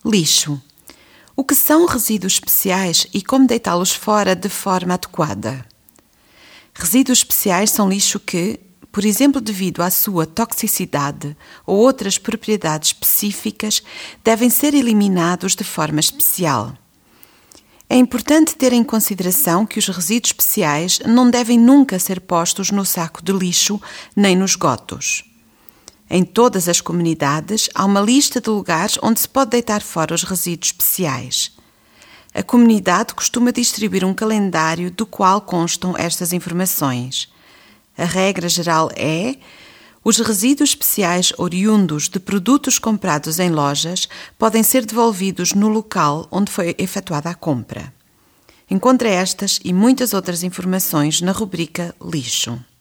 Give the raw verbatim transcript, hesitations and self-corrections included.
Lixo. O que são resíduos especiais e como deitá-los fora de forma adequada? Resíduos especiais são lixo que, por exemplo, devido à sua toxicidade ou outras propriedades específicas, devem ser eliminados de forma especial. É importante ter em consideração que os resíduos especiais não devem nunca ser postos no saco de lixo nem nos esgotos. Em todas as comunidades há uma lista de lugares onde se pode deitar fora os resíduos especiais. A comunidade costuma distribuir um calendário do qual constam estas informações. A regra geral é: os resíduos especiais oriundos de produtos comprados em lojas podem ser devolvidos no local onde foi efetuada a compra. Encontre estas e muitas outras informações na rubrica Lixo.